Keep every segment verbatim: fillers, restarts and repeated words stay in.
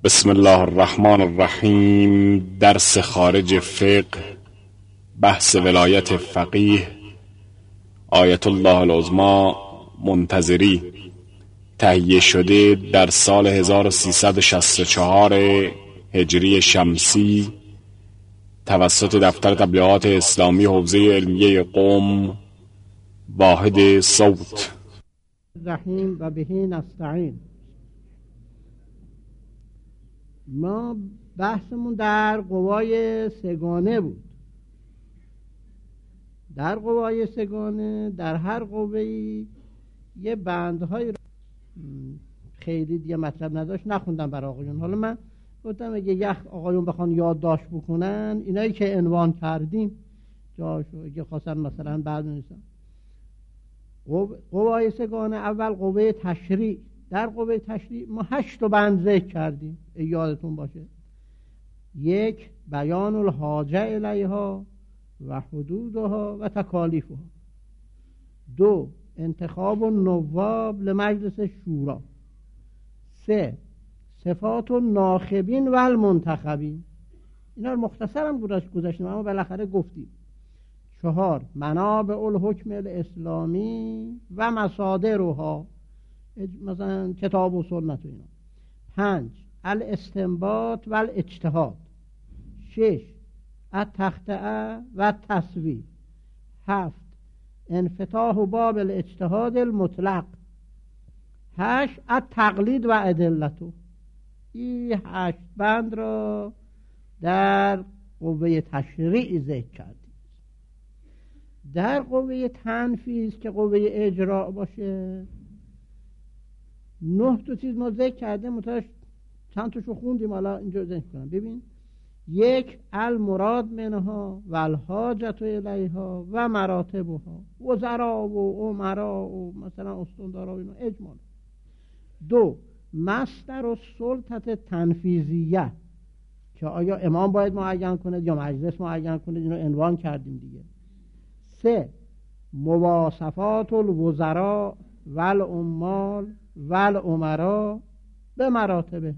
بسم الله الرحمن الرحیم. درس خارج فقه، بحث ولایت فقیه آیت الله العظمی منتظری، تهیه شده در سال هزار و سیصد و شصت و چهار هجری شمسی توسط دفتر تبلیغات اسلامی حوزه علمیه قم، واحد صوت. رحیم و بهی نستعین. ما بحثمون در قوای سگانه بود. در قوای سگانه در هر قوه‌ای یه بندهای خیلی دیگه مطلب نداشت، نخوندم برای آقایون. حالا من گفتم اگه یک آقایون بخوان یادداشت بکنن اینایی که عنوان کردیم جاشو، اگه خواستن مثلا بعد نیستن. قوای سگانه اول قوه تشریع. در قوه تشریع ما هشت بند ذکر کردیم، یادتون باشه. یک، بیان الحاجه الیها و حدودها و تکالیفها. دو، انتخاب النواب لمجلس شورا. سه، صفات الناخبین و المنتخبین. اینا رو مختصرم گذاشتیم اما بالاخره گفتیم. چهار، منابع الحکم الاسلامی و مصادرها، مثلا کتاب و سنت و اینا. پنج، الاستنباط و الاجتهاد. شش، التخطئه و التصویب. هفت، انفتاح باب الاجتهاد المطلق. هشت، التقلید و ادلته. این هشت بند را در قوه تشریع ذکر کردیم. در قوه تنفیذ که قوه اجراء باشه نه تا چیز ما ذکر کردیم، متوش چند تاشو خوندیم، حالا اینجا ذکر کنم. ببین، یک، المراد منها و الحاجت الیها و مراتبها، وزرا و امرا و مثلا استاندارا و اینا اجمال. دو، مصدر و سلطت تنفیذیه که آیا امام باید معین کنه یا مجلس معین کنه، اینو عنوان کردیم دیگه. سه، مواصفات الوزراء و العمال و الامراء به مراتبه.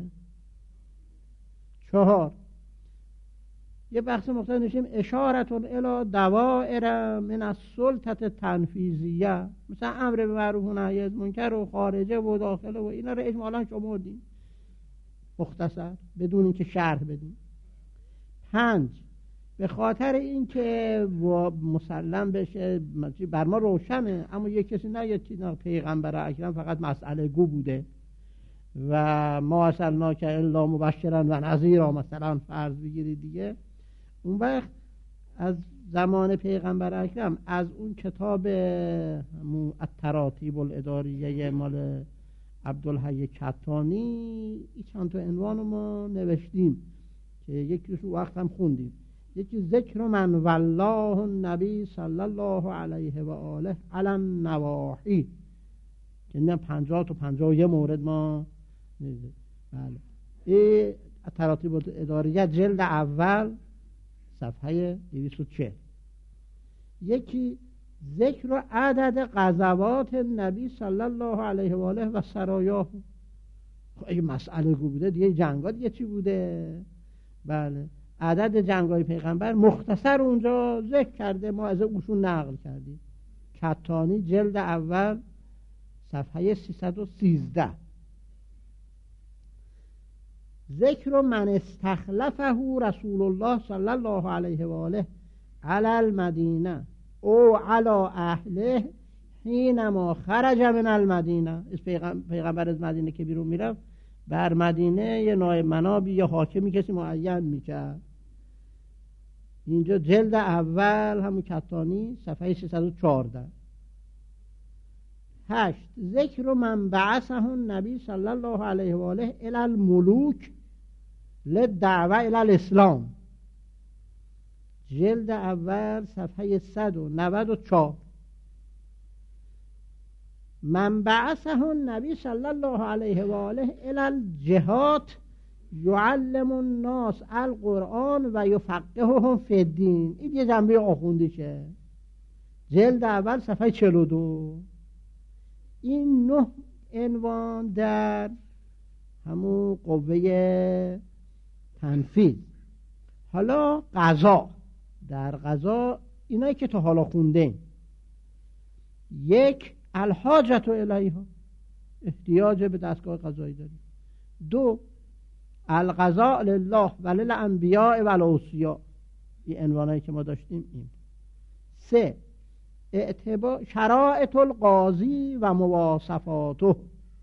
چهار، یه بحث مختلف نشیم اشارتون الی دوائر من السلطت تنفیذیه، مثلا امر به معروف و نهی از منکر و خارجه و داخله و اینا رو اجمالا شمردیم مختصر بدون اینکه شرح بدیم. پنج، به خاطر اینکه مسلم بشه بر ما روشنه اما یک کسی نگه پیغمبر اکرم فقط مسئله گو بوده و ما ارسلناک الا مبشرا و نذیرا مثلا فرض بگیرید دیگه، اون وقت از زمان پیغمبر اکرم از اون کتاب التراتیب الاداریه مال عبدالحی کتانی چند تا عنوان ما نوشتیم که یکیش وقت هم خوندیم. یکی ذکر من والله النبی صلی الله علیه و آله علی النواحی که این پنجاه تا پنجاه و یک مورد ما نیزه. بله، این تراتیب اداریه جلد اول صفحه دویست و چهل. یکی ذکر عدد غزوات نبی صلی الله علیه و آله و سرایاه. این مسئله گو بوده دیگه، جنگا دیگه چی بوده؟ بله، عدد جنگای پیغمبر مختصر اونجا ذکر کرده، ما از اوشون نقل کردیم. کتانی جلد اول صفحه سیصد و سیزده. ذکر من استخلفه رسول الله صلی الله علیه و آله علی المدینه او علی اهله حینما خرج من المدینه. پیغمبر از مدینه که بیرون میرفت بر مدینه یه نایب منابی یا حاکمی کسی معین میکرد. اینجا جلد اول همون کتانی صفحه سیصد و چهارده. هشت، ذکر من بعثه النبی صلی الله علیه و آله الی الملوک للدعوه الی الاسلام. جلد اول صفحه صد و نود و چهار. من بعثه النبی صلی الله علیه و آله الی الجهاد یعلم الناس القرآن و یفقههم فی الدین. این یه جنبه آخوندیشه، جلد اول صفحه چهل و دو. این نه عنوان در همون قوه تنفیذ. حالا قضا، در قضا اینایی که تا حالا خوندیم، یک الحاجت الیها، احتیاج به دستگاه قضایی داریم. دو القضاء لله وللانبیاء والاوصیاء، این عنوانایی که ما داشتیم این. سه اعتبار شرائط القاضی و مواصفاته،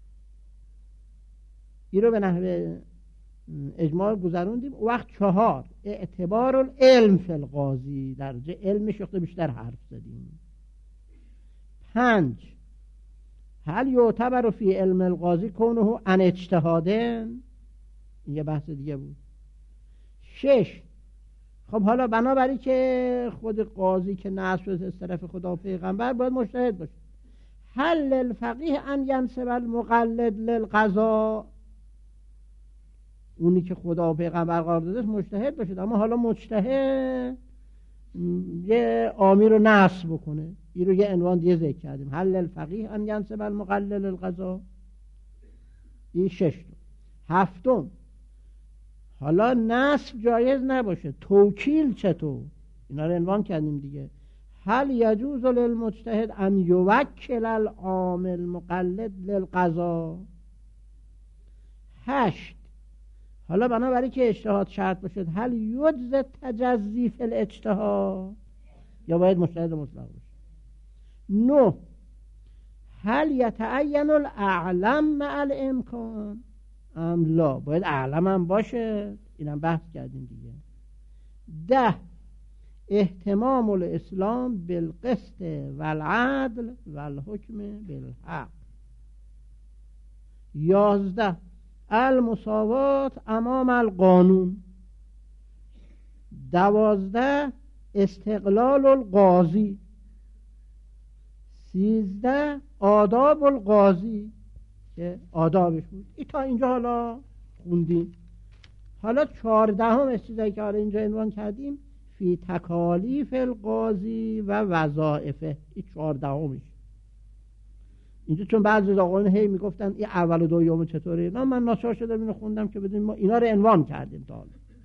این رو به نحو اجماع گذروندیم. وقت چهار اعتبار العلم فی القاضی، درجه علمش وقت بیشتر حرف زدیم. پنج هل یعتبر فی علم القاضی کونه ان اجتهادن، این یه بحث دیگه بود. شش خب حالا بنابراین که خود قاضی که نصب شده از طرف خدا و پیغمبر باید مجتهد باشه. هل للفقیه ان ینسب المقلد للقضا، اونی که خدا و پیغمبر قرار داده مجتهد باشه، اما حالا مجتهد یه آمیر رو نصب بکنه. این رو یه عنوان دیگه ذکر کردیم، هل للفقیه ان ینسب المقلد للقضا. این شش. هفتم حالا نصب جایز نباشه، توکیل چطور؟ اینا رو عنوان کردیم دیگه. هل یجوز للمجتهد ان یوکل العامل مقلد للقضا. هشت حالا بنابراین که اجتهاد شرط باشد، هل یجوز تجزی فی الاجتهاد، یا باید مجتهد مطلق باشه. نه هل یتعین الاعلم مع الامکان ام لا، باید اعلم هم باشه، اینم بحث کردیم دیگه. ده اهتمام الاسلام بالقسط والعدل والحکم بالحق. یازده المساوات امام القانون. دوازده استقلال القاضی. سیزده آداب القاضی که آدابش بود. ای تا اینجا حالا خوندیم. حالا چهاردهم چیزایی که حالا اینجا عنوان کردیم، فی تکالیف القاضی و وظائفه. این چهاردهمش اینجا، چون بعضی آقایان هی میگفتن این اول و دوم چطوره، نه من ناچار شدم اینو خوندم که بدونیم ما اینا رو عنوان کردیم تا حالا.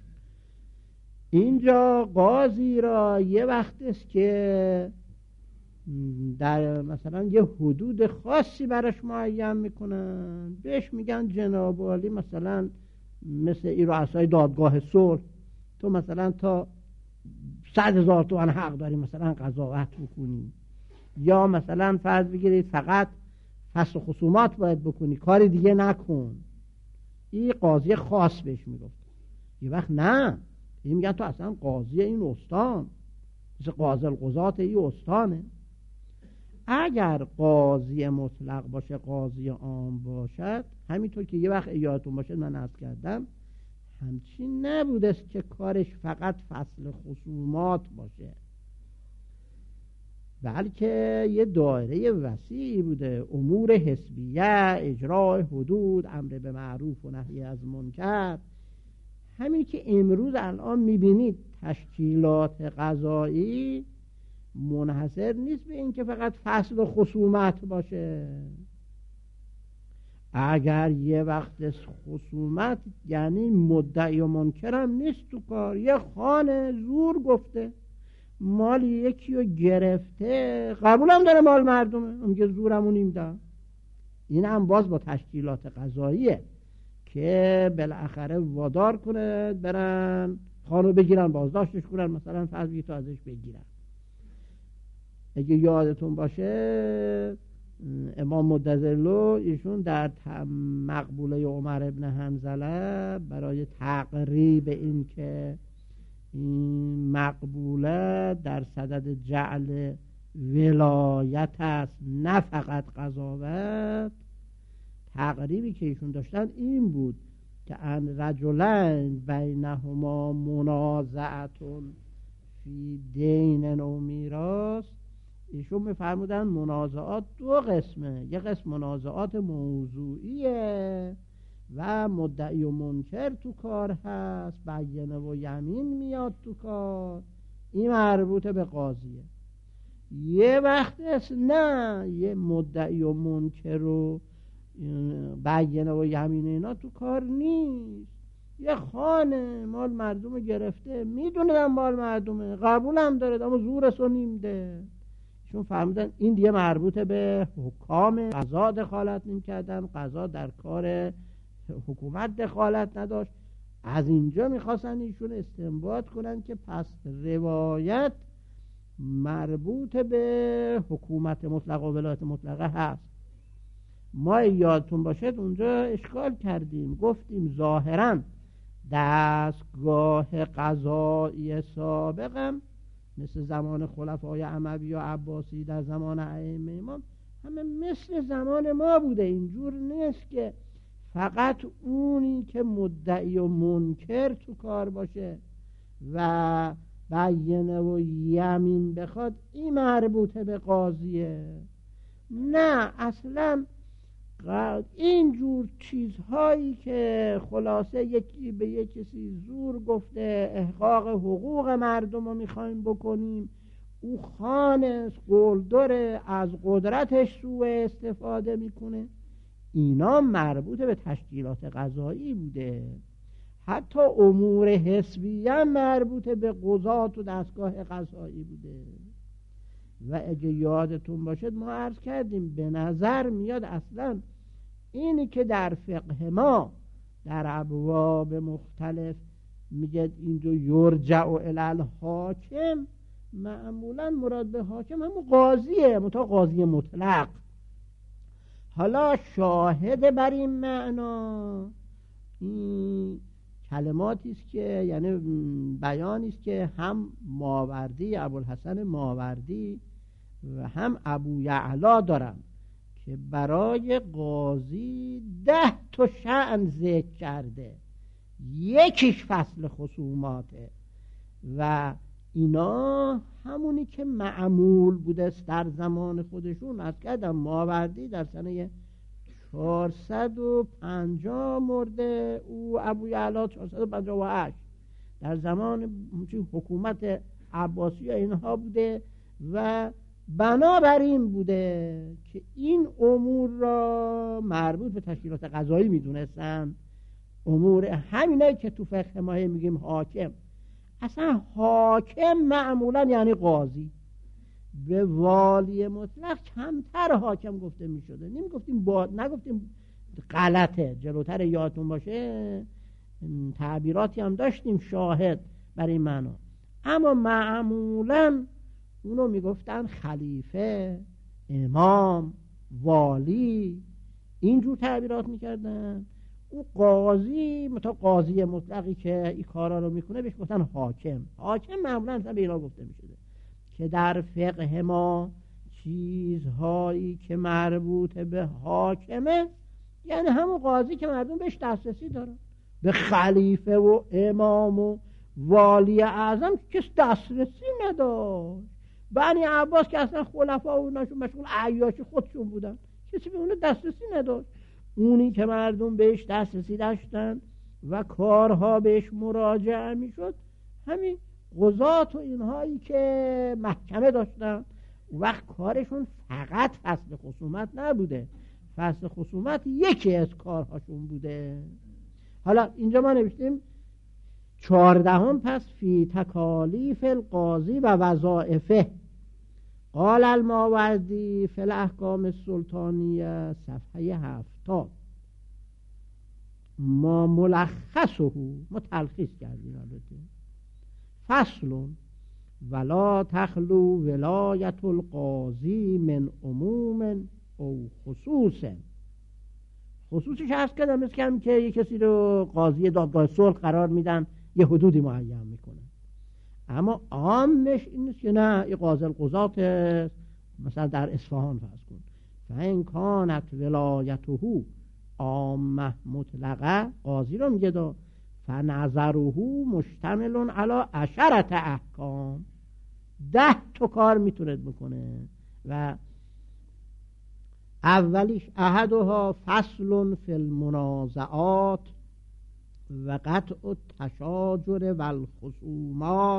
اینجا قاضی را یه وقت است که در مثلا یه حدود خاصی براش معین میکنن، بهش میگن جناب عالی، مثلا مثل این رؤسای دادگاه صلح، تو مثلا تا صد هزار تومان حق داری مثلا قضاوت بکنی، یا مثلا فرض بگیرید فقط فصل خصومات باید بکنی، کاری دیگه نکن. این قاضی خاص بهش میگفت. یه وقت نه، این میگن تو اصلا قاضی این استان، مثل قاضی القضات این استانه. اگر قاضی مطلق باشه، قاضی عام باشد، همینطور که یه وقت یادتون باشه من عرض کردم، همچین نبودست که کارش فقط فصل خصومات باشه، بلکه یه دایره وسیعی بوده، امور حسبیه، اجرای حدود، امر به معروف و نهی از منکر. همین که امروز الان میبینید تشکیلات قضایی منحصر نیست به این که فقط فصل و خصومت باشه. اگر یه وقت خصومت یعنی مدعی و منکرم نیست تو کار، یه خانه زور گفته مال یکی رو گرفته، قبولم داره مال مردمه، میگه زورمو نمیدم. این هم باز با تشکیلات قضاییه که بالاخره وادار کنه برن خانو بگیرن، بازداشتش کنن، مثلا فرض تو ازش بگیرن. اگه یادتون باشه امام مدظلو ایشون در مقبوله عمر ابن حنظله برای تقریب این که این مقبوله در صدد جعل ولایت است نه فقط قضاوت، تقریبی که ایشون داشتن این بود که ان رجلین بینهما منازعتون فی دین و میراث. ایشون میفرمودن منازعات دو قسمه، یک قسم منازعات موضوعیه و مدعی و منکر تو کار هست، بینه و یمین میاد تو کار، این مربوط به قاضیه. یه وقت است نه، یه مدعی و منکر و بیانه و یمینه اینا تو کار نیست. یه خانه مال مردم گرفته، میدونه مال مردمه، قبولم داره، اما زورش رو نیمده. چون فهمیدن این دیگه مربوط به حکام، قضا دخالت نمی‌کردن، قضا در کار حکومت دخالت نداشت. از اینجا میخواستن ایشون استنباط کنن که پس روایت مربوط به حکومت مطلقه و ولایت مطلقه هست. ما یادتون باشد اونجا اشکال کردیم، گفتیم ظاهراً دستگاه قضایی سابقم مثل زمان خلفای اموی و عباسی در زمان ائمه امام همه مثل زمان ما بوده. اینجور نیست که فقط اونی که مدعی و منکر تو کار باشه و بیانه و یمین بخواد این مربوطه به قاضیه. نه، اصلا اینجور چیزهایی که خلاصه یکی به یک کسی زور گفته احقاق حقوق مردم رو میخوایم بکنیم، او خانه قلدر از قدرتش سوء استفاده میکنه، اینا مربوط به تشکیلات قضایی بوده. حتی امور حسبی هم مربوط به قضات و دستگاه قضایی بوده. و اگه یادتون باشد ما عرض کردیم به نظر میاد اصلا اینی که در فقه ما در ابواب مختلف میگه اینجا یرجع الی الحاکم، معمولا مراد به حاکم همون قاضیه، متا قاضی مطلق. حالا شاهد بر این معنا این کلماتی است که یعنی بیانی است که هم ماوردی ابوالحسن ماوردی و هم ابو یعلا دارن که برای قاضی ده تا شأن ذکر کرده، یکیش فصل خصوماته و اینا همونی که معمول بوده در زمان خودشون. از کردم ماوردی در سنه چهارصد و پنجاه مرده، او ابو یعلا چهارصد و پنجاه و هشت، در زمان حکومت عباسی اینها بوده و بنابراین بوده که این امور را مربوط به تشکیلات قضایی میدونستن. امور همینه که تو فقه ما میگیم حاکم. اصلا حاکم معمولا یعنی قاضی. به والی مطلق کمتر حاکم گفته میشده، نمیگفتیم با نگفتیم غلطه. جلوتر یادتون باشه تعبیراتی هم داشتیم شاهد برای این معنا، اما معمولا اونو میگفتن خلیفه، امام، والی، اینجور تعبیرات میکردن. او قاضی متا قاضی مطلقی که این کارا رو میکنه بهش گفتن حاکم. حاکم معمولا به اینا گفته میشده که در فقه ما چیزهایی که مربوط به حاکمه یعنی همون قاضی که مردم بهش دسترسی دارن. به خلیفه و امام و والی اعظم کس دسترسی نداشت. بنی عباس که اصلا خلفا و نشون مشغول عیاشی خودشون بودن، کسی به اون دسترسی نداشت. اونی که مردم بهش دسترسی داشتن و کارها بهش مراجعه میشد همین قضات و اینهایی که محکمه داشتن. وقت کارشون فقط فصل خصومت نبوده، فصل خصومت یکی از کارهاشون بوده. حالا اینجا ما نوشتیم چهاردهم پس فی تکالیف القاضی و وظائفه. قال الماوردی فی الاحکام السلطانیه صفحه هفتاد. ما ملخصه، ما تلخیص کردیم البته. فصل ولا تخلو ولایت القاضی من عموم او خصوص. خصوصش هست کردم مثل کردم که یک کسی رو قاضی دادگاه صلح قرار میدن، یه حدودی معین میکنن، اما عامش این نیست که نه این قاضی القضات مثلا در اصفهان فرض کن فإن کانت ولایته عامه مطلقه، قاضی رو میگه دا فنظره مشتمل علی عشرت احکام، ده تا کار میتونه بکنه و اولیش احدها فصل فی المنازعات و قطع التشاجر و الخصومات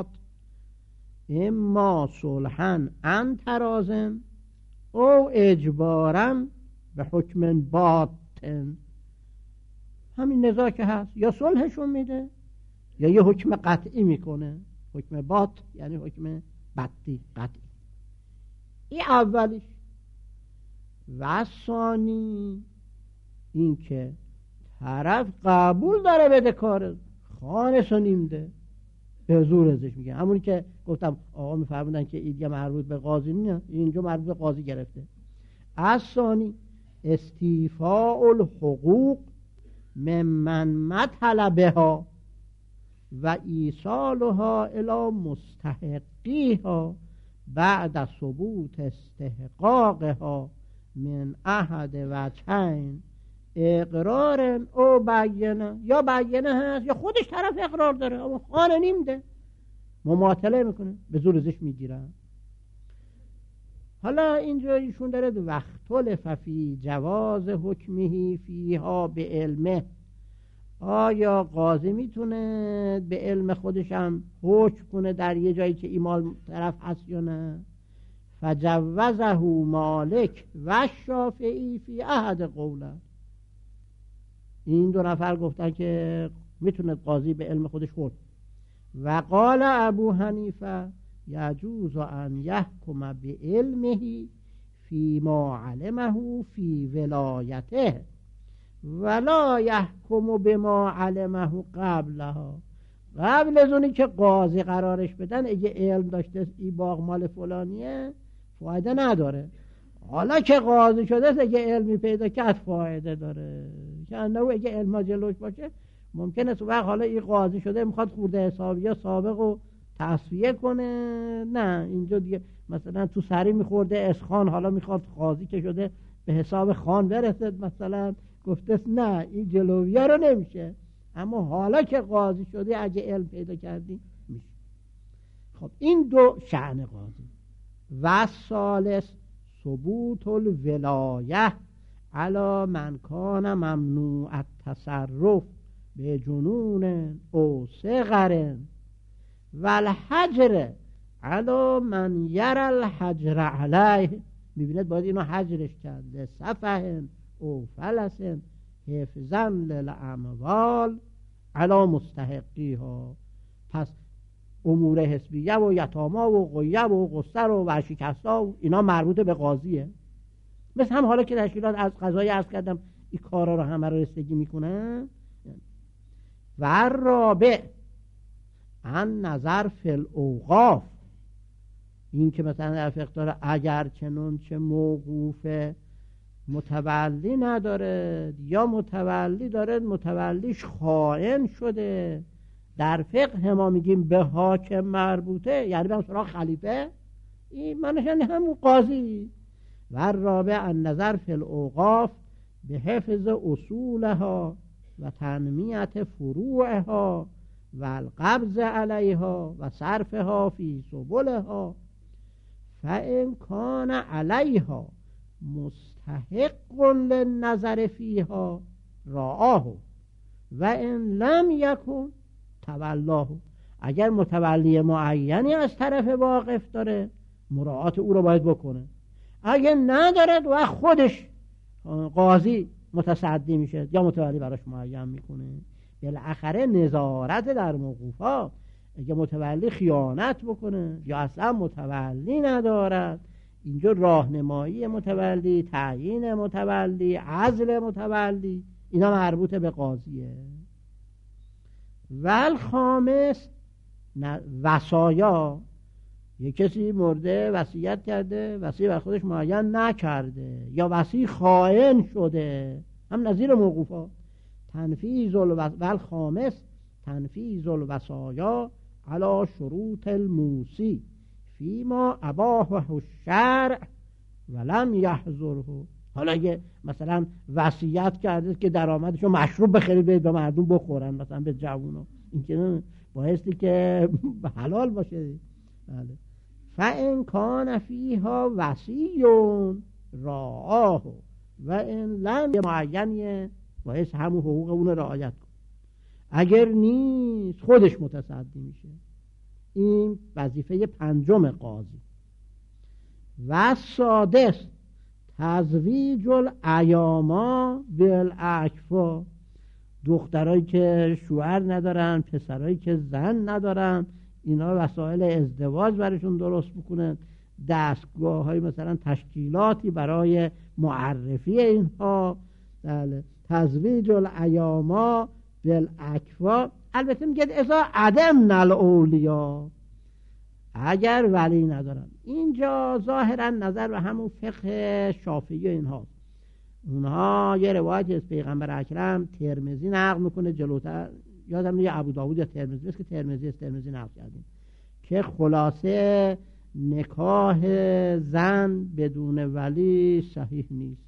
اما صلحا عن ترازن او اجبارا به حکم باد. باتن، همین نزاع که هست یا صلحشون میده یا یه حکم قطعی میکنه. حکم بات یعنی حکم بطی قطعی. این اولیش. و ثانی این که طرف قبول داره بده کار خالص و نیمده به زور ازش میگه. همونی که گفتم آقا میفرمودن که ایدیه مربوط به قاضی نه، اینجا مربوط به قاضی گرفته. از ثانی استیفاء الحقوق ممن مطلبها و ایصالها الی مستحقیها بعد ثبوت استحقاقها من احد وجهین اقرار او بیانه، یا بیانه هست یا خودش طرف اقرار داره اما خانه نیمده، مماطله میکنه به زور ازش میگیرن. حالا اینجا ایشون داره وختلف فی جواز حکمه فیها به علمه، آیا قاضی میتونه به علم خودش هم حکم کنه در یه جایی که ایمال طرف هست یا نه؟ فجوزه مالک و شافعی فی احد قوله، این دو نفر گفتن که میتونه قاضی به علم خودش حکم. و قال ابو حنیفه یجوز ان یحکم به علمه فی ما علمه فی ولایته ولا یحکم به ما علمه قبلها، قبل از اونی که قاضی قرارش بدن اگه علم داشته ای باغ مال فلانیه فایده نداره، حالا که قاضی شده اگه علمی پیدا کرد فایده داره. چند نوع اگه علم جلوش باشه ممکنه تو وقت حالا این قاضی شده میخواد خورده حسابی یا سابق رو تصفیه کنه، نه اینجا دیگه مثلا تو سری میخورده اسخان، حالا میخواد قاضی که شده به حساب خان برسد، مثلا گفته نه این جلویه رو نمیشه، اما حالا که قاضی شده اگه علم پیدا کردی میشه. خب این دو شأن قاضی. و ثالث ثبوت الولایه علی من کان ممنوع التصرف به جنون او صغر و الحجر علی من یرى الحجر علیه، میبیند باید اینو حجرش کرد لسفه او فلس حفظا للاموال علی مستحقیها. پس امور حسبیه و یتاما و غیه و قصر و ورشکستا و اینا مربوط به قاضیه. مثل هم حالا که تشکیلات از قضایی عرض کردم این کارا رو همه رو رسیدگی میکنن. و رابع ان نظر فی الاوقاف، این که مثلا در فقه داره اگر چنون چه موقوفه متولی نداره یا متولی داره متولیش خائن شده، در فقه ما میگیم به حاکم مربوطه، یعنی به سراغ خلیفه، این منش یعنی همون قاضی. و رابع النظر فی الاوقاف به حفظ اصولها و تنمیت فروعها و القبض علیها و صرفها فی سبلها فان کان علیها مستحق للنظر فیها رآه و ان لم یکن تولاه، اگر متولی معینی از طرف واقف داره مراعات او رو باید بکنه، اگر نداره و خودش قاضی متصدی میشه یا متولی براش معین میکنه. بالاخره نظارت در موقوفات، اگه متولی خیانت بکنه یا اصلا متولی ندارد، اینجا راهنمایی متولی، تعیین متولی، عزل متولی، اینا مربوط به قاضیه. والخامس وصایا، یک کسی مرده وصیت کرده وصیت بر خودش معین نکرده یا وصی خائن شده، هم نظیر موقوفات. تنفیذ والخامس تنفیذ الوصایا علی شروط الموسی فیما اباحه الشرع ولم یحظره. حالا اگه مثلا وصیت کرده که درآمدشو مشروب بخرید به مردم بخورن، مثلا به جوونا، این که بایستی که حلال باشه. بله. فان کان فیها وصی رعاه و ان لم معین بایست همون حقوق اون رعایت کن، اگر نیست خودش متصدی میشه. این وظیفه پنجم قاضی. و سادس تزویج الایاما بالاکفا، دخترایی که شوهر ندارن، پسرایی که زن ندارن، اینا وسایل ازدواج برشون درست بکنن، دستگاه های مثلا تشکیلاتی برای معرفی اینها. بله، تزویج الایاما بالاکفا. البته میگه اذا عدم الاولیا، اگر ولی ندارن. اینجا ظاهرا نظر به همون فقه شافعی اینها، اونها یه روایت از پیغمبر اکرم ترمذی نقل میکنه جلوتر، یادم نیست ابو داوود یا ترمذی است که ترمذی است، ترمذی نقل کردیم که خلاصه نکاح زن بدون ولی صحیح نیست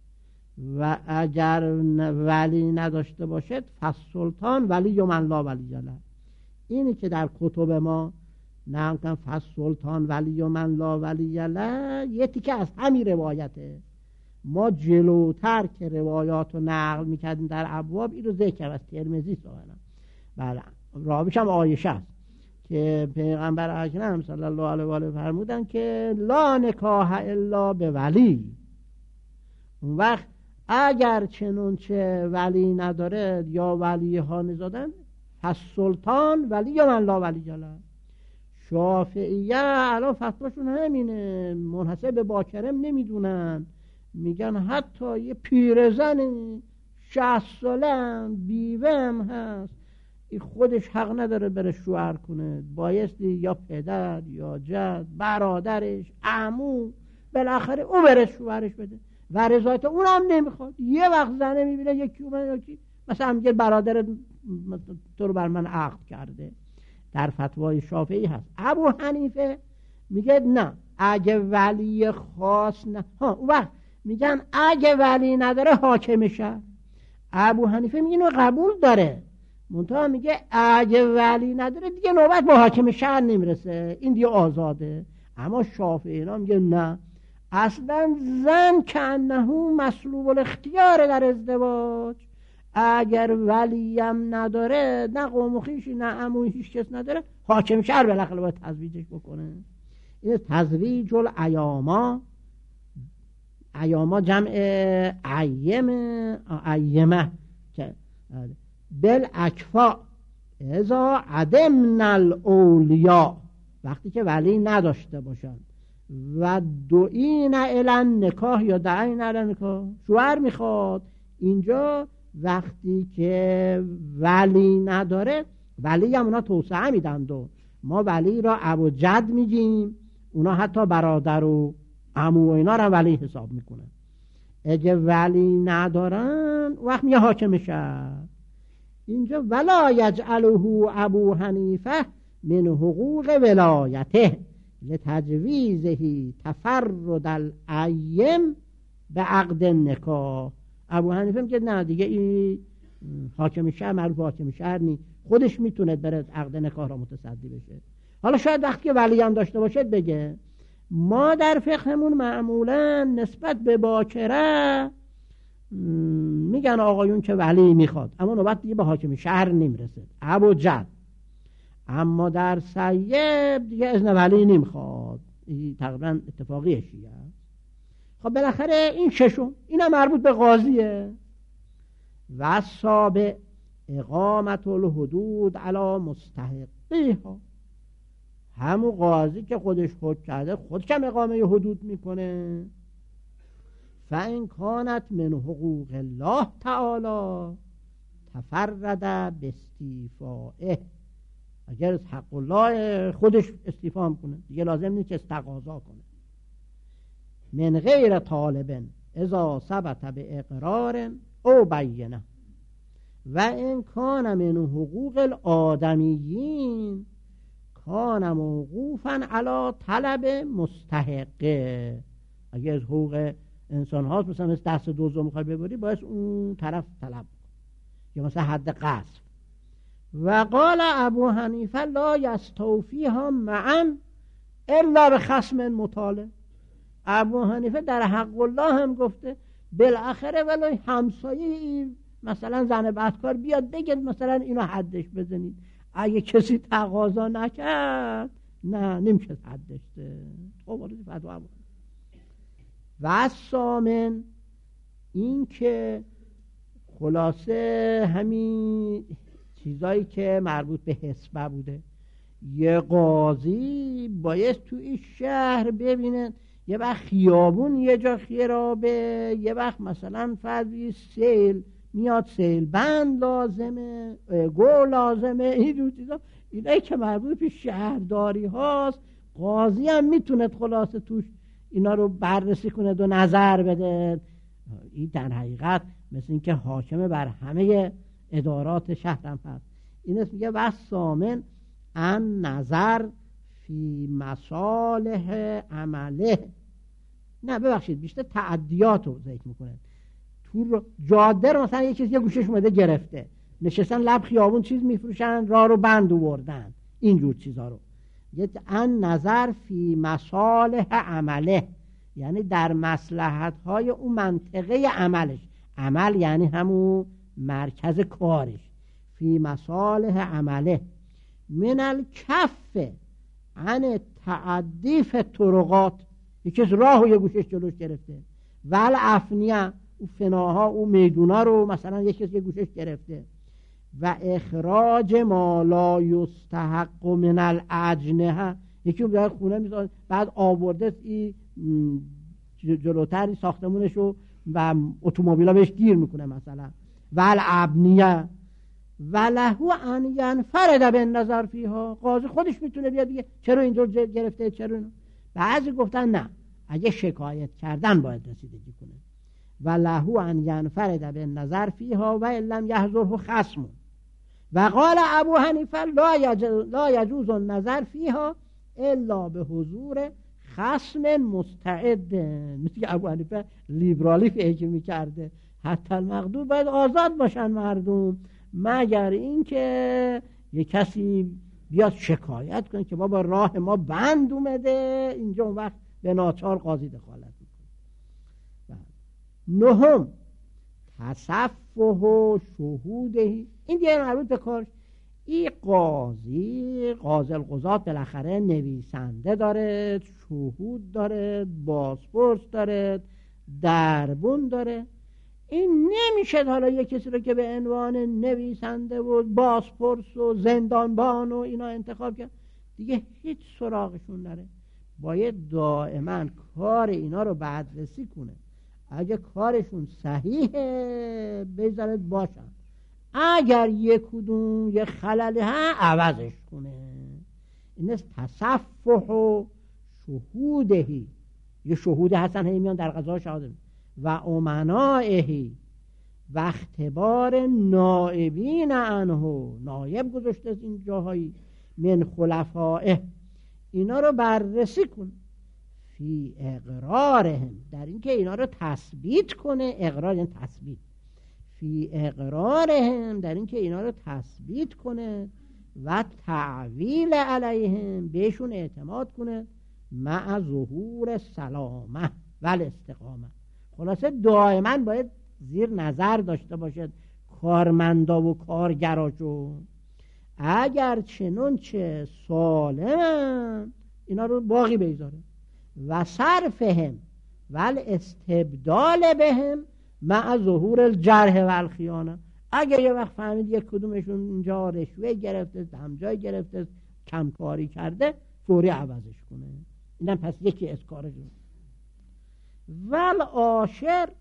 و اگر ولی نداشته باشد فالسلطان ولی من لا ولی له. اینی که در کتب ما نقل کردن فالسلطان ولی من لا ولی له، یه تیکه از همین روایته. ما جلوتر که روایات رو نقل میکردیم در ابواب این رو ذکر از ترمذی سوالم. بله، راویش هم عایشه است که پیغمبر اکرم صلی الله علیه و آله فرمودن که لا نکاح الا به ولی. اون وقت اگر چنون چه ولی نداره یا ولی ها نزادن پس سلطان ولی یا من لا ولی له. شافعیه الان فتواشون همینه، منحصر به باکرم نمیدونن، میگن حتی یه پیرزن شصت ساله بیوه هم هست، این خودش حق نداره بره شوهر کنه، بایستی یا پدر یا جد برادرش عمو بالاخره او بره شوهرش بده و رضایت اون هم نمیخواد. یه وقت زنه میبینه یکی اومد یکی مثلا میگه برادر تو رو بر من عقد کرده، در فتوای شافعی هست. ابو حنیفه میگه نه، اگه ولی خاص نه، ها اون وقت میگن اگه ولی نداره حاکم شهر. ابو حنیفه میگه اینو قبول داره، منتها میگه اگه ولی نداره دیگه نوبت با حاکم شهر نمیرسه، این دیگه آزاده. اما شافعی ها میگه نه، اصلا زن که انه مسلوب الاختیار در ازدواج، اگر ولیم نداره، نه قوم و خویشی نه عمویی هیچ کس نداره، حاکم شهر بالاخره باید تزویجش بکنه. این تزویج الایاما، ایاما جمع ایم ایمه که بالاکفا اذا عدم الاولیا، وقتی که ولی نداشته باشن، و دعین الان نکاح یا دعین الان نکاح، شوهر میخواد. اینجا وقتی که ولی نداره، ولی هم اونا توسعه میدند و ما ولی را ابو جد میگیم، اونا حتی برادر و عمو و اینا را ولی حساب میکنن. اگه ولی ندارن وقت میگه حاکم شهر. اینجا ولا یجعله ابو حنیفه من حقوق ولایته لتجویزه تفرد العیم به عقد نکاح. ابو حنیفه میگه نه دیگه این حاکم شهر معروف حاکم شهر نی، خودش میتونه بره عقد نکاح را متصدی بشه. حالا شاید وقتی که ولی هم داشته باشد بگه ما در فقهمون معمولا نسبت به باکره میگن آقایون که ولی میخواد، اما نوبت دیگه به حاکم شهر نمیرسه، ابو جد. اما در سیب دیگه اذن ولی نمیخواد، این تقریبا اتفاقی شیعه. خب بالاخره این ششم اینا مربوط به قاضیه. و سابع اقامت الحدود علی مستحقیها، همون قاضی که خودش حکم کرده خودش هم اقامه حدود میکنه. فان کانت من حقوق الله تعالی تفرد باستیفائه، اگر از حق الله خودش استیفا کنه دیگه لازم نیست که استقاضا کنه. من غیر طالب اذا ثبت به اقرار او بینه. و ان کان من حقوق الآدمیین کان موقوفا علی طلب مستحقه. اگر از حقوق انسان هاست، مثلا از دست دوزو میخوای ببری، باید اون طرف طلب، یا مثلا حد قصف. و قال ابو حنیفه لا یستوفیها معا الا به خصم مطالع. ابو حنیفه در حق الله هم گفته بالاخره ولی همسایه مثلا زن بدکار بیاد بگه مثلا اینو حدش بزنید، اگه کسی تقاضا نکرد نه نمیشه حدش ده. خب وارد فتوا. و ثامن این که خلاصه همین چیزایی که مربوط به حسبه بوده، یه قاضی باید تو این شهر ببینه یه وقت خیابون یه جا خرابه، یه وقت مثلا فرضی سیل میاد، سیل بند لازمه، گو لازمه، این دو چیزا اینایی که مربوط به شهرداری هاست. قاضی هم میتونه خلاصه توش اینا رو بررسی کنه و نظر بده. این در حقیقت مثل این که حاکم بر همه ادارات شهرم هست. این اسم میگه و ثامن ان نظر فی مصالح عمله. نه ببخشید، بیشتر تعدیات رو ذکر میکنه. تو جاده رو مثلا یه چیز یه گوشش اومده گرفته، نشستن لب خیابون چیز میفروشن، راه رو بند آوردن، اینجور چیزا رو. یه ان نظر فی مصالح عمله، یعنی در مصلحت های اون منطقه عملش. عمل یعنی همون مرکز کارش. فی مصالح عمله من الکف عن تعدیف طرقات، یکی از راه و یه گوشش جلوش گرفته. ول افنیه، او فناها او میدونا رو مثلا یکی از یه گوشش گرفته. و اخراج ما لا یستحق من الاجنحه، یکی اون بیاد خونه میذاره بعد آورده ای جلوتر ساختمونش رو و اتومبیلا بهش گیر میکنه مثلا. ول ابنیه ولهو ان ینفرد بالنظر فیها، قاضی خودش میتونه بیاد بگه چرا اینجور گرفته، چرا اینو. بعضی گفتن نه، اگه شکایت کردن باید رسیدگی کنه. ولهو ان ینفرد بالنظر فیها و ان لم یحضره خصم. و قال ابو حنیفه لا یجوز النظر فیها الا به حضور خصم مستعد. مثل ابو حنیفه لیبرالی فکر میکرده، حتی المقدور باید آزاد باشن مردم، مگر اینکه یه کسی بیاد شکایت کنه که بابا راه ما بند اومده اینجا، اون وقت به ناچار قاضی دخالت میکنه. نهم تصفح و شهودهی، این دیگه مربوط به کارش. این قاضی قاضی القضات بالاخره نویسنده داره، شهود داره، بازپرس داره، دربون داره. این نمیشه حالا یک کسی رو که به عنوان نویسنده و بازپرس و زندانبان و اینا انتخاب کرد، دیگه هیچ سراغشون نره. باید دائما کار اینا رو بررسی کنه. اگه کارشون صحیحه بذارید باشن، اگر یک کدوم یه خللی ها عوضش کنه. این است تصفح و شهودهی، یه شهود هستن هی میان در قضا شهادت، و امنائهی و اختبار نائبین عنه، نایب گذاشته از این جاهایی، من خلفائه، اینا رو بررسی کن. فی اقرارهم، در اینکه اینا رو تثبیت کنه. اقرار یعنی تثبیت. فی اقرارهم، در اینکه اینا رو تثبیت کنه. و تعویل علیهم، بهشون اعتماد کنه. مع ظهور سلامه و الاستقامه. خلاصه دائما باید زیر نظر داشته باشد کارمندا و کارگراشو. اگر چنون چه سالم اینا رو باقی بگذاره. و صرفهم و استبدال بهم مع ظهور الجرح و الخیانه. اگر یه وقت فهمید یک کدومشون اینجا رشوه گرفته، همجای گرفته، کمکاری کرده، فوری عوضش کنه. اینم پس یکی از کارشون. ول عاشر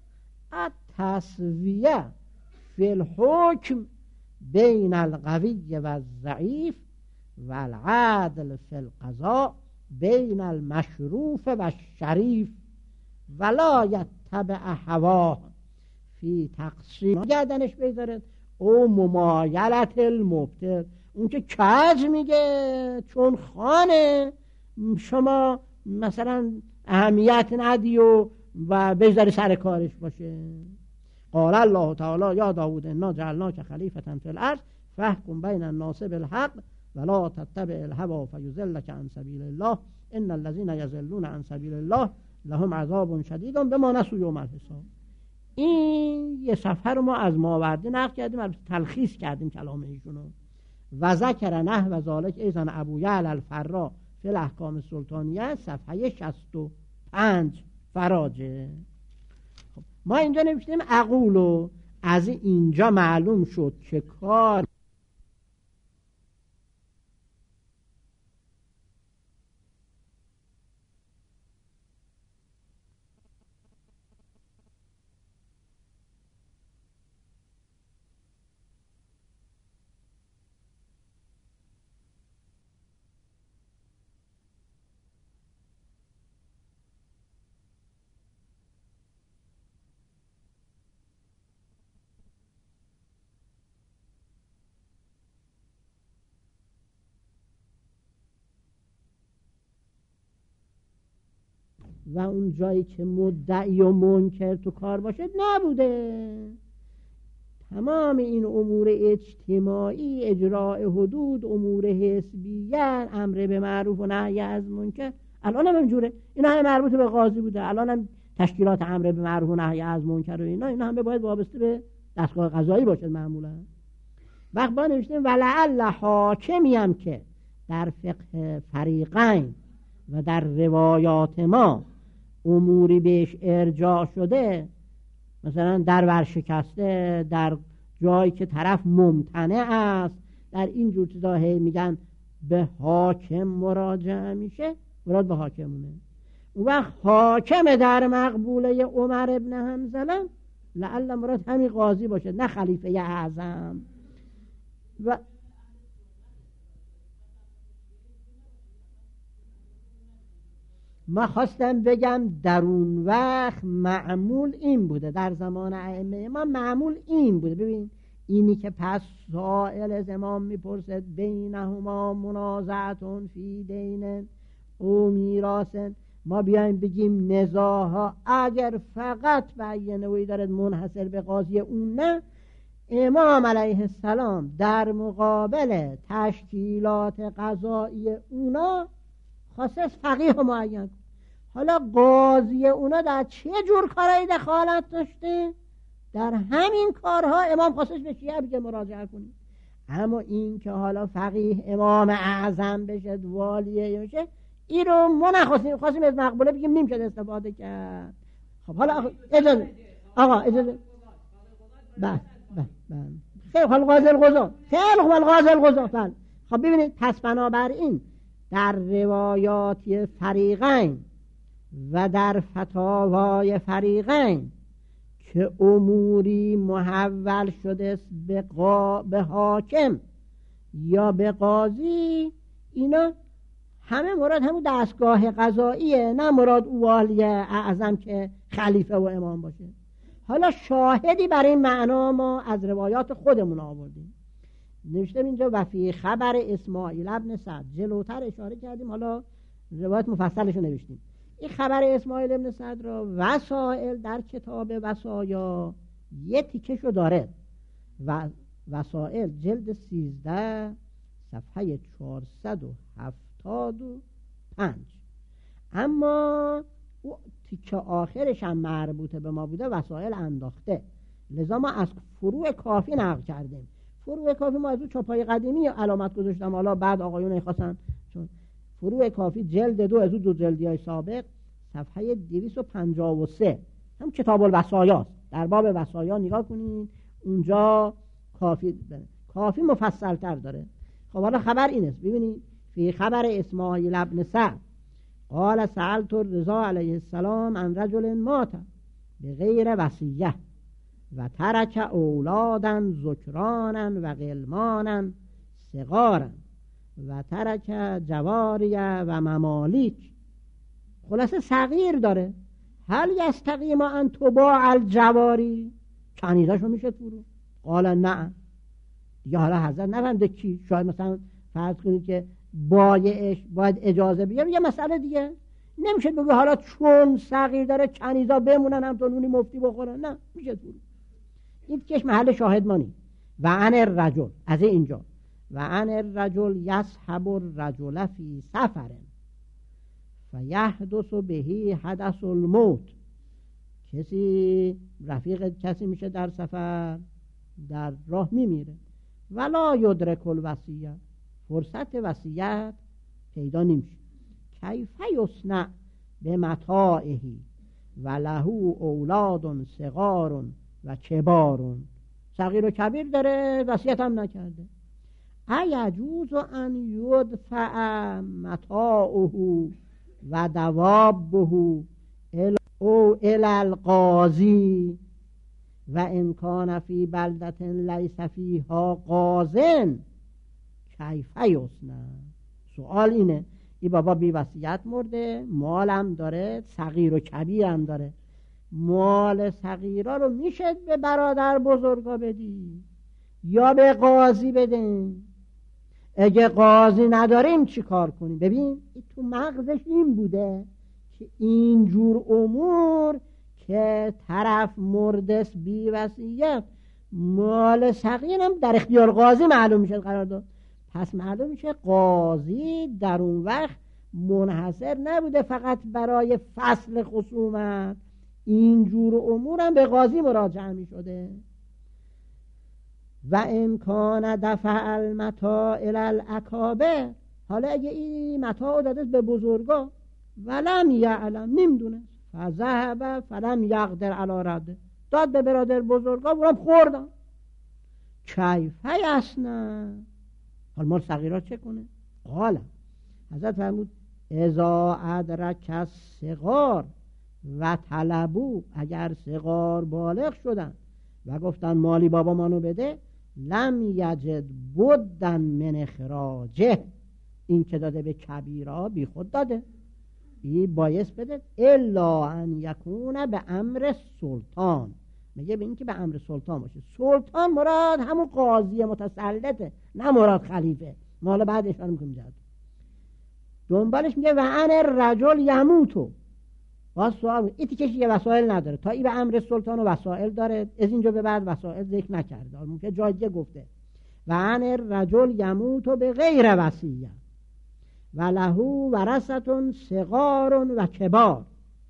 التسویه فی الحکم بین القوی و الضعیف و العدل فی القضاء بین المشروف و الشریف ولا یتبع هواه فی تقسیم گردنش بذارد او ممایلت المبتل، اون که کج میگه چون خانه شما مثلا اهمیت ندی و و بذاری سر کارش باشه. قال الله تعالی یا داود انا جعلناک خلیفة فی الارض فاحکم بین الناس بالحق ولا تتبع الهوى فیضلک عن سبیل الله ان الذين یضلون عن سبیل الله لهم عذاب شدید بما نسوا یوم الحساب. این یه صفحه رو ما از ماوردی نقل کردیم، البته تلخیص کردیم کلام ایشونو. و ذکر نحو ذالک ایضا ابو یعلا الفراء فی الاحکام السلطانیه صفحه شصت و پنج فراجه. خب ما اینجا نوشتیم اقولو، از اینجا معلوم شد که کار و اون جایی که مدعی و منکر تو کار باشه نبوده. تمام این امور اجتماعی، اجراء حدود، امور حزبیت، امر به معروف و نهی از منکر، الان هم اینجوره. اینا هم مربوط به قاضی بوده، الان هم تشکیلات امر به معروف و نهی از منکر و اینا اینا هم باید وابسته به دستگاه قضایی باشد معمولا. وقت با نوشتیم ولعل حاکمی هم که در فقه فریقین و در روایات ما اموری بهش ارجاع شده، مثلا در ورشکسته، در جایی که طرف ممتنع است، در این جور چیزا هی میگن به حاکم مراجعه میشه، مراد به حاکمونه. اون وقت حاکم در مقبوله عمر ابن حنظله لعل مراد همین قاضی باشه، نه خلیفه اعظم. و ما خواستم بگم در اون وقت معمول این بوده، در زمان ائمه ما معمول این بوده. ببین اینی که پس سائل از امام میپرسد بینهما منازعتون فی دین او میراثن، ما بیایم بگیم نزاها اگر فقط بیانوی دارد منحصر به قاضی اون، نه، امام علیه السلام در مقابل تشکیلات قضایی اونا خاصه فقیه و معین. حالا قاضی اونا در چه جور کارهایی دخالت داشته؟ در همین کارها امام خاصش به چیه بگه مراجعه کنید. اما این که حالا فقیه امام اعظم بشه، والیه بشه، این رو ما نخواستیم، خواستیم از مقبوله بگیم نیم شد استفاده کرد. خب حالا اجازه آقا اجازه بله بله بله خیلی خب القاضی القضات خیلی خب القاضی القضات. خب ببینید پس بنابراین در روایات فریقین و در فتاوای فریقین که اموری محول شده است به, قا... به حاکم یا به قاضی، اینا همه مراد همون دستگاه قضاییه، نه مراد او والی اعظم که خلیفه و امام باشه. حالا شاهدی برای این معنا ما از روایات خودمون آوردیم. نوشتم اینجا و فی خبر اسماعیل ابن سعد، جلوتر اشاره کردیم، حالا روایت مفصلش رو نوشتیم. این خبر اسماعیل ابن سعد را وسائل در کتاب وصایا یه تیکشو داره و وسائل جلد سیزده صفحه چهارصد و هفتاد و پنج، اما او تیکه آخرش هم مربوط به ما بوده، وسائل انداخته، لذا ما از فروع کافی نقل کردیم. فروع کافی ما از اون چاپای قدیمی علامت گذاشتم، حالا بعد آقایون نخواستن، چون فروع کافی جلد دو از اون دو جلدی های سابق صفحه دویست و پنجاه و سه هم کتاب الوصایاست. در باب وصایا نگاه کنین، اونجا کافی داره. کافی مفصل تر داره. خب حالا خبر این است، ببینید فی خبر اسماعیل ابن سعد قال سألت رضا علیه السلام عن رجل مات به غیر وصیه و ترک اولادا ذکرانا و غلمانا صغارا و ترک جواریه و ممالیک، خلاصه صغیر داره. هل یستقیم ان تباع الجواری، کنیزاشو میشه فرو؟ قال نه. یا حالا حضرت نفهمده کی، شاید مثلا فرض کنید که بایعش باید اجازه بگیره، یه مسئله دیگه. نمیشه بگه حالا چون صغیر داره کنیزا بمونن هم تا نونی مفتی بخورن، نه، میشه فرو. این کش محل شاهد مانی. و عن الرجل، از اینجا و عن الرجل یصحب الرجل فی سفر فیحدث بهی حدث الموت، کسی رفیق کسی میشه در سفر، در راه میمیره، ولا یدرک الوصیه، فرصت وصیت پیدا نمیشه. کیف یصنع به متاعه، و لهو اولاد صغار و کبار. صغیر و کبیر داره، وصیت هم نکرده. ایجوز ان یدفع متاعه و دوابه او الی القاضی و ان کان فی بلدة لیس فیها قاض کیف یصنع. سوال اینه، این بابا بی وصیت مرده، مالم داره، صغیر و کبیر هم داره، مال صغیرا رو میشه به برادر بزرگا بدی یا به قاضی بده؟ اگه قاضی نداریم چی کار کنیم؟ ببین تو مغزش این بوده که اینجور امور که طرف مردس بی وصیت، مال صغیرم در اختیار قاضی معلوم میشه قرار داد. پس معلوم میشه قاضی در اون وقت منحصر نبوده فقط برای فصل خصومت، اینجور امورم به قاضی مراجعه میشده. و امکان دفع المتاع الی الاکابر. حالا اگه این متاع داده به بزرگا ولم یعلم، نمیدونه، فذهب فلم یقدر علی رده، داد به برادر بزرگا، اونم خوردن، کیفه یصنع. حالا مال صغیرات چه کنه؟ قال حضرت فرمود اذا ادرک الصغار و طلبو، اگر صغار بالغ شدن و گفتن مالی بابا منو بده، لم یجد بودن من اخراجه، این که داده به کبیرا بی خود داده، این بایست بده، الا ان یکون به امر سلطان. میگه به این که به امر سلطان باشه. سلطان مراد همون قاضی متسلطه، نه مراد خلیفه. ما حالا بعد اشاره میکنیم جد. دنبالش میگه و ان الرجل یموتو. باز سوال این تیکش یه وسائل نداره، تا این به امر سلطان و وسائل داره، از اینجا به بعد وسائل ذکر نکرده، ممکنه جای دیگه گفته و ان الرجل یموتو به غیر وصیه و لهو ورثة صغار و کبار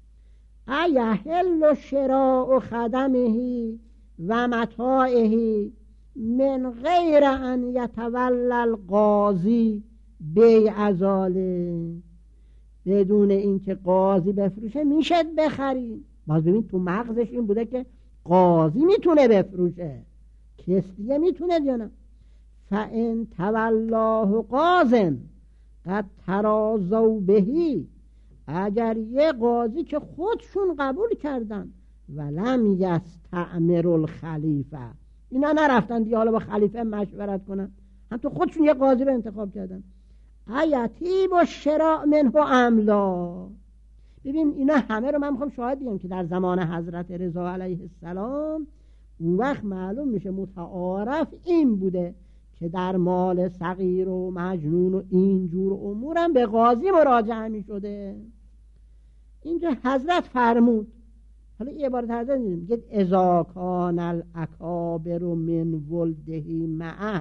ایحل شراء خدمه و متاعه من غیر ان یتولی القاضی بیع ذلک. بدون اینکه قاضی بفروشه میشه بخریم. باز ببین تو مغزش این بوده که قاضی میتونه بفروشه، کس دیگه میتونه یا نه. فان تولاه قاضن قد ترازوا بهی، اگر یه قاضی که خودشون قبول کردن ولم یستأمر الخلیفه، اینا نرفتن دیگه حالا با خلیفه مشورت کنن، هم تو خودشون یه قاضی رو انتخاب کردن، ایتی با شراء منه املا. ببین اینا همه رو من میخوام شاهد بگم که در زمان حضرت رضا علیه السلام اون وقت معلوم میشه متعارف این بوده که در مال صغیر و مجنون و اینجور امورم به قاضی مراجعه میشده. اینجا حضرت فرمود، حالا یه بار ترجمه می‌کنیم، میگه اذا کان الاکابر من ولده معه،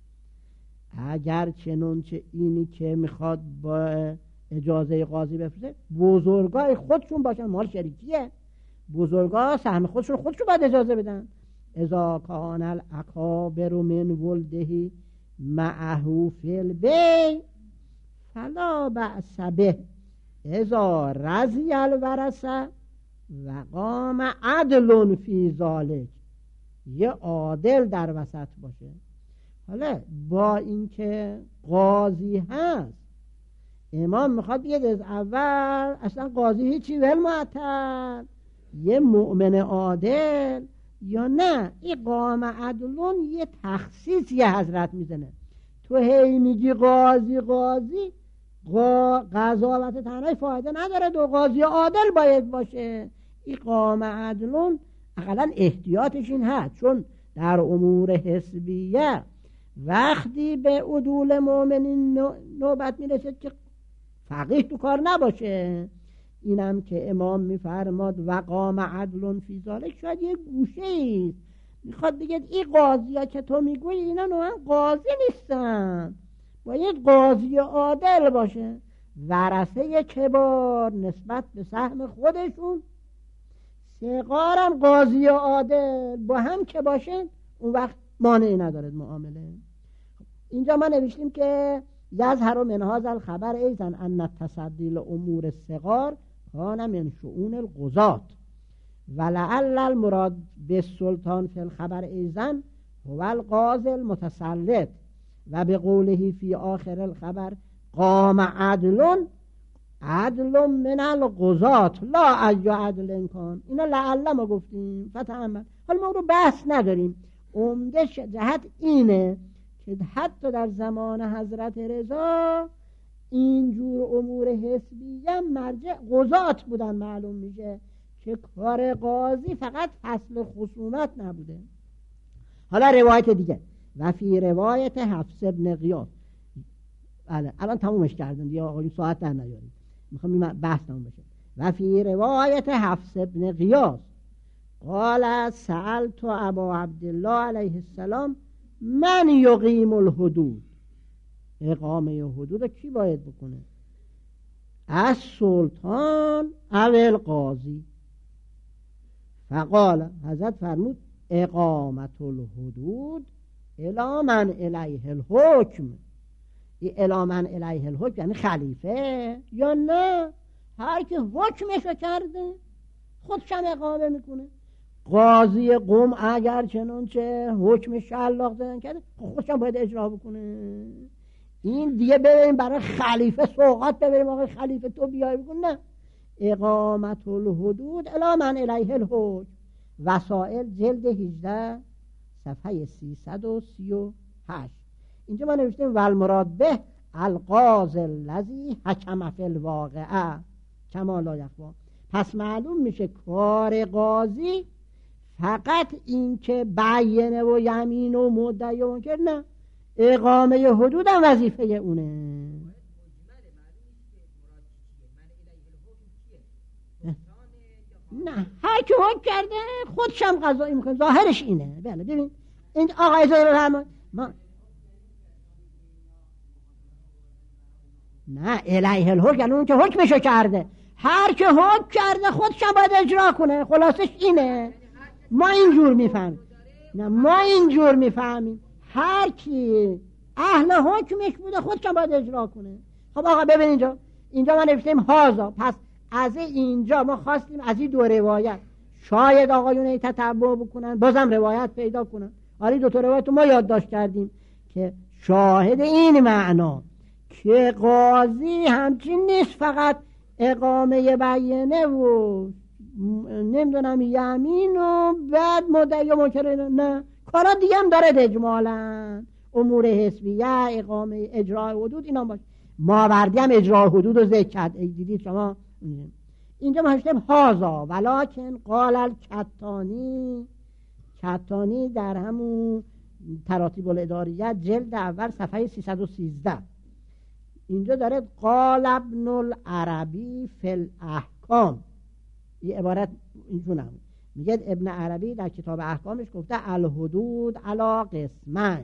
اگر چنانچه اینی که میخواد با اجازه قاضی بفرسته بزرگای خودشون باشن، مال شریکیه، بزرگا سهم خودشون خودشون باید اجازه بدن. اذا کان الاکابر من ولده معه فی البیع فلا بأس به اذا رضی الورثه و قام عدل فی ذلک، یه عادل در وسط باشه. حالا با اینکه قاضی هست، امام میخواد بگه از اول اصلا قاضی هیچی ول معطل، یه مؤمن عادل، یا نه این قام عدلون یه تخصیص یه حضرت میزنه. تو هی میگی قاضی قاضی، قضاوت تنهایی فایده نداره، دو قاضی عادل باید باشه. این قام عدلون اقلا احتیاطش این هست، چون در امور حسبیه وقتی به عدول مؤمنین نوبت میرسه که فقیه تو کار نباشه. اینم که امام میفرماد و قام عدل فی ذلک، شاید یه گوشه ایست میخواد بگه این قاضی ها که تو میگوی اینا نوعا قاضی نیستن، باید قاضی عادل باشه. ورثه کبار نسبت به سهم خودشون، صغارم قاضی عادل با هم که باشه، اون وقت مانعی نداره معامله. اینجا ما نوشتیم که یظهر من هذا الخبر ایضا ان التصدی لامور الصغار کان من شؤون القضات ولعل المراد بالسلطان فی الخبر ایضا هو القاضی المتسلط و به قوله فی آخر الخبر قام عدل عدل من القضات لا ای عدل کان. اینا لعل ما گفتیم فتعمل. حالا ما رو بحث نداریم، عمده جهت اینه که حتی در زمان حضرت رضا اینجور امور حسبیه مرجع قضات بودن. معلوم میشه که کار قاضی فقط فصل خصومت نبوده. حالا روایت دیگه و فی روایت حفص ابن غیاث. بله الان تمومش کردن دیگه آقا، این ساعت در نیاریم، میخوام بحث تموم بشه. و فی روایت حفص ابن غیاث قال سألت ابا عبدالله علیه السلام من یقیم الحدود، اقامه حدود کی باید بکنه؟ از سلطان او القاضی. فقال حضرت فرمود اقامت الحدود الی من الیه الحکم. ای الی من الیه الحکم یعنی خلیفه یا نه هر که حکمشو کرده خودشم اقامه میکنه. قاضی قوم اگر چنانچه حکم شلاق زدن کرده خودشم باید اجرا بکنه. این دیگه ببریم برای خلیفه سوغات ببریم آقای خلیفه تو بیای بکن، نه. اقامت الحدود الی من الیه الحکم. وسائل جلد هجده صفحه سیصد و سی و هشت. اینجا ما نوشتیم والمراد به القاضی الذی حکم فی الواقعه کما لا یخفی. پس معلوم میشه کار قاضی فقط این که بیانه و یمین و مدعی و منکر نه، اقامه حدود هم وظیفه اونه. نه هر که حکم کرده خودشم قضایی میکنه، ظاهرش اینه. بله ببین این آقای زایر رحمان ما نه الیه الحکم یعنی اون که حکمشو کرده، هر که حکم کرده خودشم باید اجرا کنه. خلاصش اینه. ما اینجور میفهمیم، نه ما اینجور میفهمیم هر کی اهل حکمش بوده خودشم باید اجرا کنه. خب آقا ببین اینجا اینجا ما نوشتیم هازا، پس از اینجا ما خواستیم از این دو روایت شاید آقایون تتبع بکنن بازم روایت پیدا کنن. آره دو تا روایت ما یادداشت کردیم که شاهد این معنا که قاضی همچین نیست فقط اقامه بیانه و نمیدونم یمین و بعد مدعی و منکر، نه کارا دیگه هم داره اجمالا امور حسبیه اقامه اجرای حدود اینا باشه. ماوردی هم اجرای حدود رو ذکر کرد. دیدید شما اینجا ما هشتیم هازا ولکن قال الکتانی. کتانی در همون تراتیب الاداریه جلد اول صفحه سیصد و سیزده اینجا داره قال ابن العربی فی الاحکام. این عبارت اینجور میگه ابن عربی در کتاب احکامش گفته الحدود علی قسمین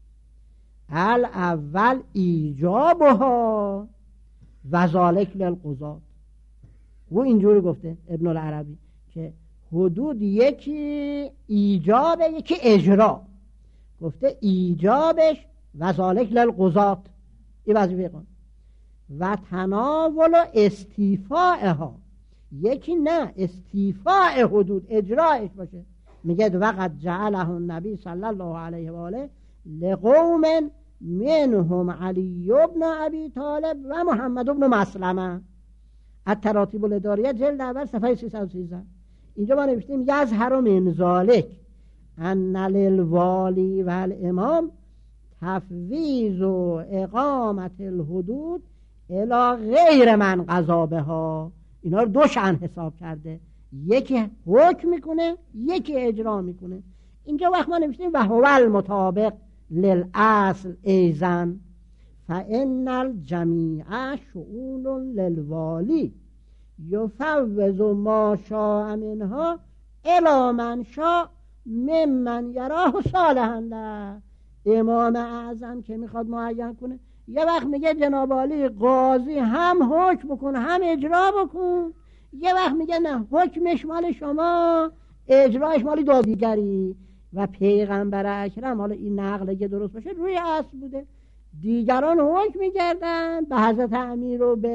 الاول ایجابها و ذالک للقضات. او اینجوری گفته ابن العربی که حدود یکی ایجابه یکی اجرا. گفته ایجابش و ذالک للقضات این وظیفه قانون و تناول و استیفاءها یکی نه استیفاء حدود اجرایش باشه. میگه وقت جعله النبی صلی الله علیه و آله لقوم منهم علی ابن ابی طالب و محمد ابن مسلمه. التراتیب الاداریه جلد اول صفحه سیصد و سیزده اینجا ما نوشتیم یظهر من ذالک ان للوالی و الامام تفویض و اقامت الحدود الی غیر من قضا بها. اینا رو دو شأن حساب کرده، یکی حکم میکنه یکی اجرا میکنه. اینجا وقت ما نوشتیم و هو المطابق للاصل ایضا فان الجمیع شؤون للوالی یفوض ما شاء منها الی من شاء ممن یراه صالحا له. امام اعظم که میخواد معین کنه یه وقت میگه جناب عالی قاضی هم حکم بکن هم اجرا بکن، یه وقت میگه نه حکمش مال شما اجراش مال دادیگری. و پیغمبر اکرم حالا این نقل اگه درست باشه روی اصل بوده، دیگران حکم میکردن به حضرت امیر و به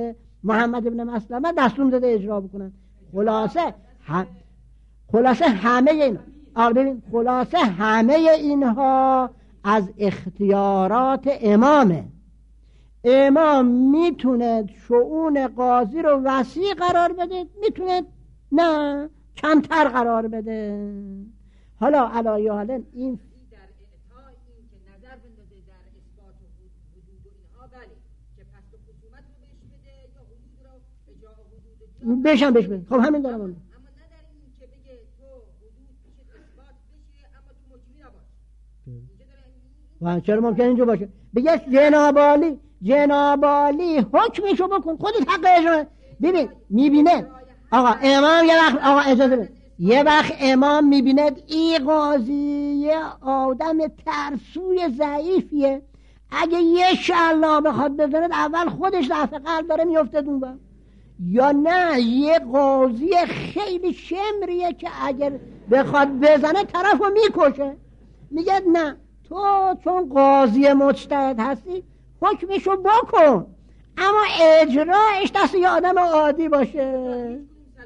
محمد ابن مسلمه دستور داده اجرا بکنن. خلاصه هم خلاصه همه این آره ببین خلاصه همه اینها از اختیارات امامه. امام میتونه شؤون قاضی رو وسیع قرار بده، میتونه نه کمتر قرار بده. حالا علایه حالا این در اعطاء این که نظر بندازه در اثبات حدود و اینها بله که پس به خصومت رو بهش بده یا حدود رو به جا حدود بشن بهش بده. خب همین دارم. اما نه در این که بگه تو حدود پیش اثبات بشه اما تو مجری نباش. و چرا ممکن اینجا باشه؟ بگه جنابالی جنابالی حکمشو بکن، خودت حق اجرا. ببین میبینه آقا امام یه وقت آقا اجازه بده یه وقت امام میبینه این قاضی یه آدم ترسوی ضعیفیه، اگه یه شلا بخواد بزنه اول خودش ضعف قلب داره میفته دون، یا نه یه قاضی خیلی شمریه که اگر بخواد بزنه طرفو میکشه. میگه نه تو چون قاضی مجتهد هستی حکمشو بکن اما اجراش دست یه آدم عادی باشه.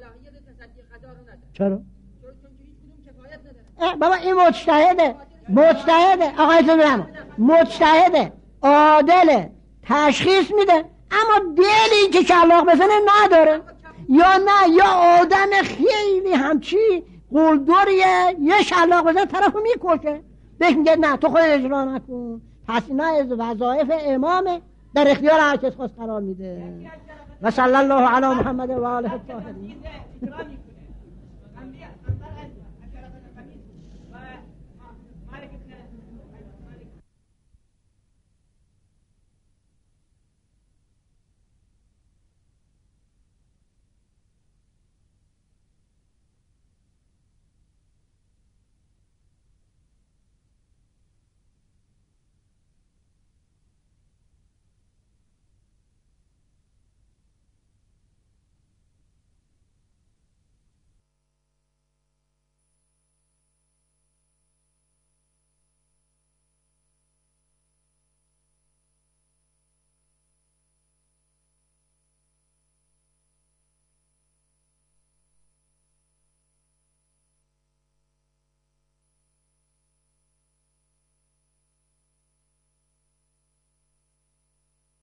چرا؟ بابا این مجتهده مجتهده آقای زبرم مجتهده عادله تشخیص میده اما دلی که شلاق بزنه نداره، یا نه یا آدم خیلی همچی قلدریه یه شلاق بزنه طرفو میکشه. بهش میگه نه تو خود اجرا نکن. پس اینا از وظایف امامه در اختیار هر کس خواست قرار میده. و صلی الله علی محمد و آله الطاهرین.